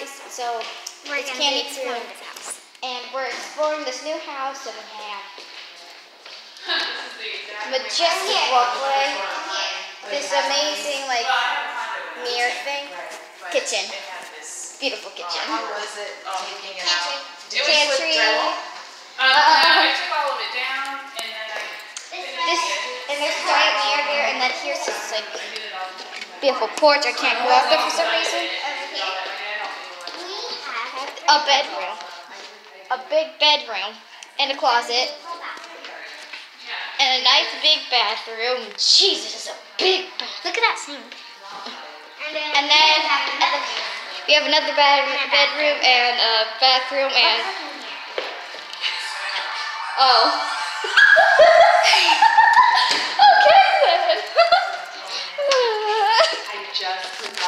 guys. So We're it's gonna Candy be Crew, exploring this house. and we're exploring this new house, and we have majestic walkway, this amazing like mirror thing, kitchen, beautiful kitchen. How was it taking it out? Pantry. I took all of it down, and then I And there's a giant mirror there, and then here's this like beautiful porch. I can't go out there for some reason. A bedroom, a big bedroom, and a closet, and a nice big bathroom. Jesus, it's a big bathroom. Look at that sink. And then we have another bedroom and a bathroom and okay then. just